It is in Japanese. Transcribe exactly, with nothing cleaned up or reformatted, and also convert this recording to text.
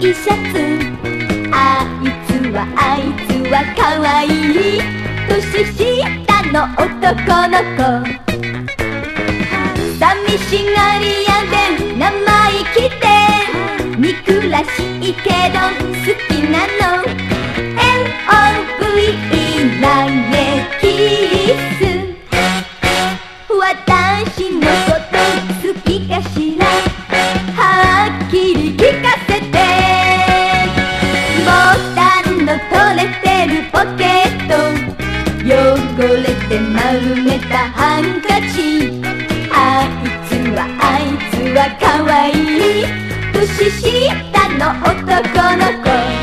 いシャツ。あいつはあいつはかわいい年下の男の子。寂しがり屋で生意気で憎らしいけど好きなの。 エルオーブイ 投げキス。私のこと好きかしら、はっきり聞かせて。ボタンの取れてるポケット、汚れて丸めたハンカチ。あいつはあいつはかわいい年下の男の子。